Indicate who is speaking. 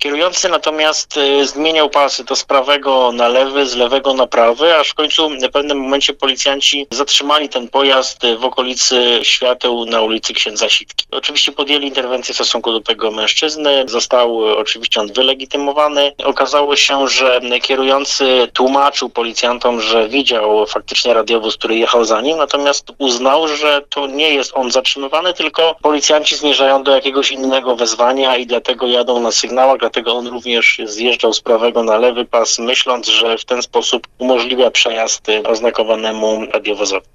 Speaker 1: Kierujący natomiast zmieniał pasy to z prawego na lewy, z lewego na prawy, aż w końcu w pewnym momencie policjanci zatrzymali ten pojazd w okolicy świateł na ulicy Księdza Sitki. Oczywiście podjęli interwencję w stosunku do tego mężczyzny, został oczywiście on wylegitymowany. Okazało się, że kierujący tłumaczył policjantom, że widział faktycznie radiowóz, który jechał za nim, natomiast uznał, że to nie jest on zatrzymywany, tylko policjanci zmierzają do jakiegoś innego wezwania i dlatego jadą na sygnałach, dlatego on również zjeżdżał z prawego na lewy pas, myśląc, że w ten sposób umożliwia przejazd oznakowanemu radiowozowi.